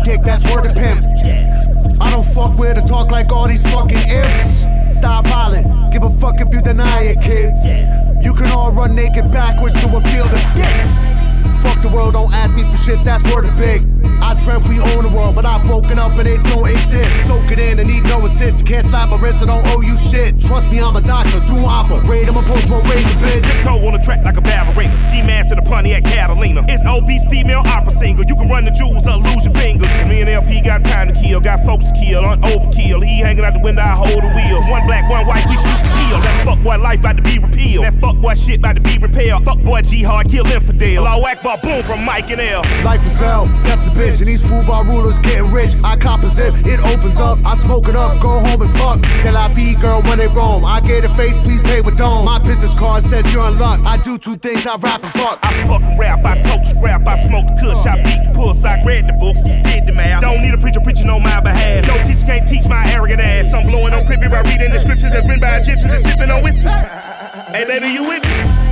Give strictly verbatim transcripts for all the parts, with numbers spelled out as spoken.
dick, that's word of pimp. I don't fuck with or talk like all these fucking imps. Stop violent, give a fuck if you deny it, kids. You can all run naked backwards to a field of dicks. Fuck the world, don't ask me for shit, that's word of big. I dreamt we own the world, but I've woken up and it don't exist. Soak it in and need no assist. You can't slap my wrist, I don't owe you shit. Trust me, I'm a doctor, do operate, I'm a post-mo razor bitch. Tiptoe on the track like a ballerina. Ski mask in a Pontiac Catalina. It's obese female opera singer. You can run the jewels or lose your fingers. Me and L P got time to kill, got folks to kill, on overkill. He hanging out the window, I hold the wheels. One black, one white, we shoot to kill. That fuck boy life about to be repealed. That fuck boy shit about to be repaired. Fuck boy jihad, kill infidel. Allahu Akbar, boom from Mike and L. Life is hell, death's a bitch, and these football rulers getting rich. I composite, it opens up, I smoke it up, go home and fuck. Till I be girl when they roam. I get a face, please pay with dome. My business card says you're in luck. I do two things, I rap and fuck. I fucking rap, I coach scrap, I smoke the kush, I beat the puss, I read the books, did the math. Don't need a preacher preaching on my behalf. No teacher can't teach my arrogant ass. I'm blowing on crippy by reading the scriptures that's written by Egyptians and sipping on whiskey. Hey baby, you with me?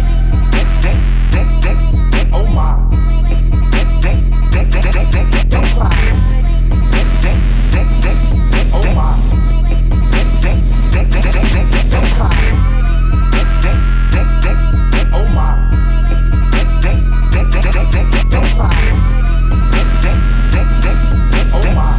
Oh my. Don't cry. Oh my. Don't cry. Oh my. Don't cry. Oh my.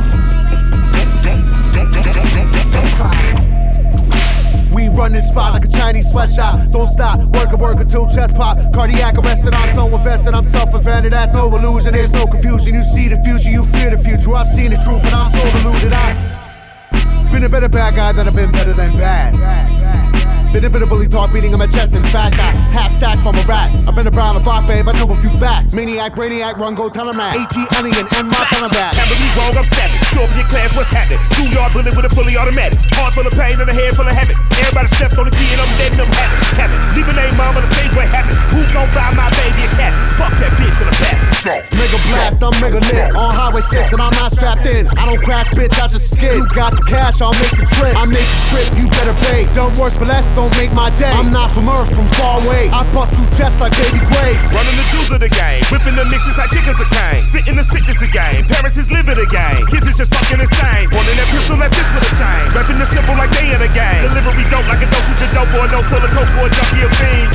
Don't cry. We run this spot like a Chinese sweatshop. Don't stop, work and work until chest pop. Cardiac arrested, I'm so invested, I'm self-invented. That's no illusion, there's no confusion. You see the future, you fear the future. I've seen the truth and I'm so deluded. I've been a better bad guy than I've been better than bad. Been a bit of bully talk, beating on my chest. In fact, I half stacked from a rat. I've been around the block, babe, I know a few facts. Maniac, brainiac, run, go tell him that. AT, alien, and my telling that. Never be wrong, I'm savage. Show up your class, what's happening? Two yard bullet with a fully automatic. Heart full of pain and a head full of habit. Everybody stepped on the key and I'm letting them have it. Have it. Leave a name, mama, the stage where it happened. Who gon' buy my baby a cat? Fuck that bitch in the back. Mega blast, I'm mega lit. On Highway six and I'm not strapped in. I don't crash, bitch, I just skid. You got the cash, I'll make the trip. I make the trip, you better pay. Don't worse, but less, don't make my day. I'm not from Earth, from far away. I bust through chests like baby Gray. Running the juice of the game, whipping the mixes like chickens a cane. Spitting the sickness of game, parents is living the game. Kids is just fucking insane. Holding that pistol like this with a chain. Rapping the simple like they in a game. Delivery dope like a dosage of dope or a note full of coke for a junkie of fiend.